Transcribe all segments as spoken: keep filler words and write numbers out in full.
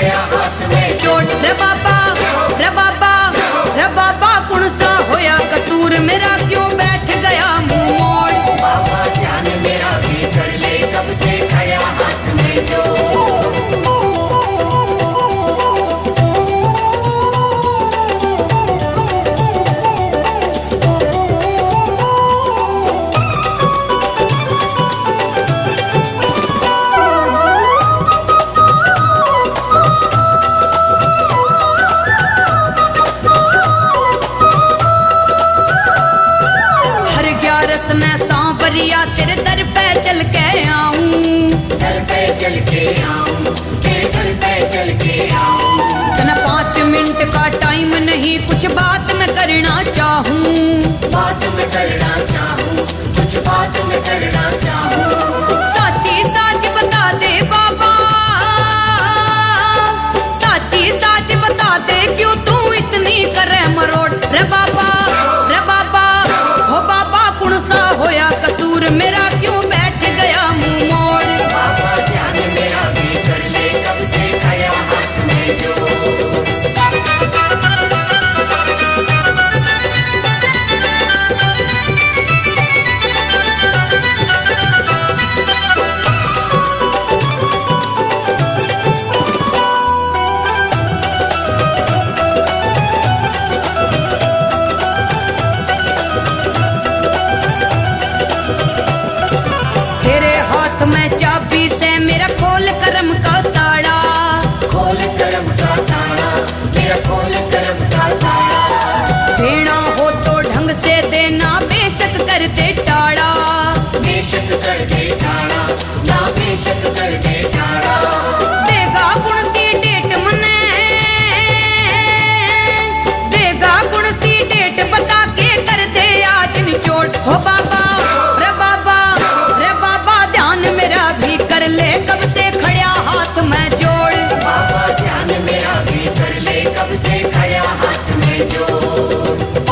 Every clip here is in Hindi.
खया हाथ में चोट रे बाबा रे बाबा रे बाबा कौन सा होया कसूर मेरा क्यों बैठ गया मुंह मोड़। बाबा ध्यान मेरा भी कर ले कब से खया हाथ में जो। रस में सांवरिया तेरे दर पे चल के आऊं, दर पे चल के आऊं, तेरे दर पे चल के आऊं। तना पाँच मिनट का टाइम नहीं कुछ बात मैं करना चाहूं, बात मैं करना चाहूं, कुछ बात मैं करना चाहूं। साची साच बता दे बाबा, साची साच बता दे क्यों तू इतनी करे मरोड़। रे बाबा रे बाबा हो बाबा कौन सा होया कसूर मेरा क्यों बैठ गया मुंह मोड़। बाबा ध्यान मेरा भी कर ले कब से खया हाथ में जो। मैं चाबी से मेरा खोल करम का ताड़ा, खोल करम का ताड़ा, मेरा खोल करम का ताड़ा। देना हो तो ढंग से देना बेशक कर दे टाड़ा, बेशक कर दे टाड़ा, ना बेशक कर दे टाड़ा। देगा कौन सी डेट मने, देगा कौन सी डेट बता के कर दे आज निचोड़। हो बाबा रे बाबा रे बाबा ध्यान मेरा भी कर ले कब से खड़ा हाथ में जोड़। बाबा ध्यान मेरा भी कर ले कब से खड़ा हाथ में जोड़।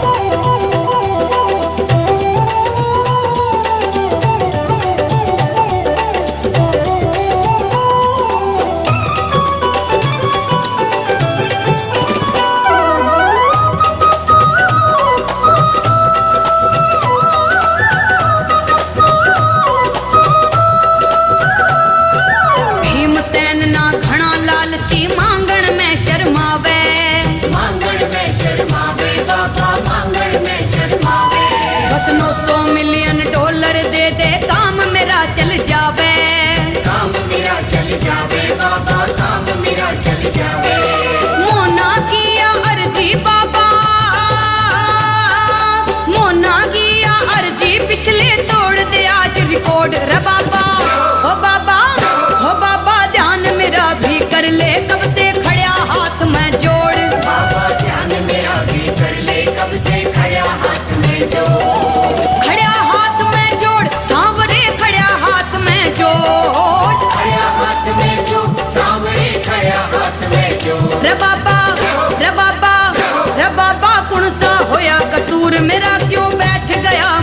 मांगण में शर्मावे, मांगण में शर्मावे बाबा, मांगण में शर्मावे। बस नौ सौ मिलियन डॉलर दे दे काम मेरा चल जावे, काम मेरा चल जावे बाबा, काम मेरा चल जावे। मोना किया अर्जी बाबा, मोना किया अर्जी पिछले तोड़ दे आज रिकॉर्ड। रे बाबा हो बाबा हो बाबा ध्यान मेरा भी कर ले कब से खड़ा हाथ में जोड़। बाबा ध्यान मेरा भी कर ले कब से खड़ा हाथ में जोड़। खड़ा हाथ में जोड़ सांवरे खड़ा हाथ में जोड़, खड़ा हाथ में जोड़ सांवरे खड़ा हाथ में जोड़। रे बाबा रे बाबा रे बाबा कौन सा होया कसूर मेरा क्यों बैठ गया